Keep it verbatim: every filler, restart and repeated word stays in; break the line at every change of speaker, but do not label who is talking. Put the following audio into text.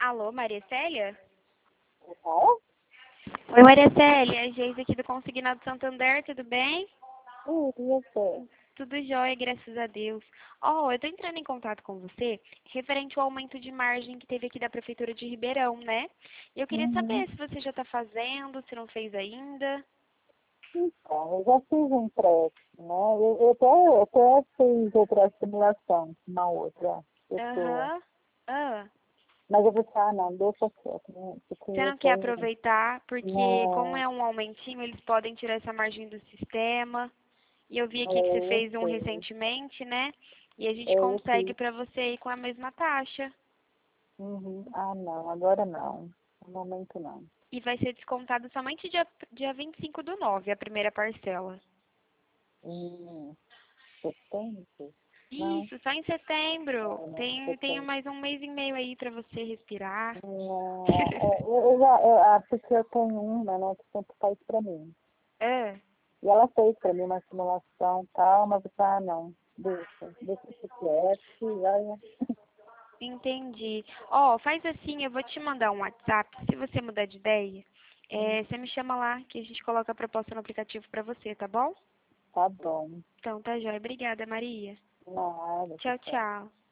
Alô, Maria Célia?
Qual?
Oi, Maria Célia, a Geisa aqui do Consignado Santander, tudo bem?
Sim, e você?
Tudo jóia, graças a Deus. Ó, eu tô entrando em contato com você referente ao aumento de margem que teve aqui da Prefeitura de Ribeirão, né? E eu queria
Uhum.
saber se você já tá fazendo, se não fez ainda.
Então, eu já fiz um empréstimo, né? Eu, eu, até, eu até fiz outra simulação com uma outra pessoa.
Aham. Ah,
Mas eu vou falar, não, deixa quieto, né? Porque
você
eu
não quer
tenho...
aproveitar, porque como
Não,
é um aumentinho, eles podem tirar essa margem do sistema. E eu vi
é,
aqui que você
eu
fez um
sei.
recentemente, né? E a
É,
gente
eu
consegue
fiz.
pra você ir com a mesma taxa.
Uhum. Ah, não, agora não. No momento não.
E vai ser descontado somente dia, dia vinte e cinco do nove, a primeira parcela.
Hum, setembro? Não,
Isso, só em setembro.
é, não,
Tem, tem
setembro.
mais um mês e meio aí pra você respirar.
Não, é, eu, eu já, eu, ah, porque eu tenho uma, né, que sempre faz pra mim.
É,
E ela fez para mim uma simulação e tal, mas eu falei, ah, não, deixa, deixa isso quieto, que vai.
entendi. Ó, faz assim, eu vou te mandar um WhatsApp. Se você mudar de ideia,
Hum,
é, você me chama lá que a gente coloca a proposta no aplicativo pra você, tá bom?
Tá bom,
Então tá jóia. Obrigada, Maria.
nada,
Tchau,
tá.
tchau.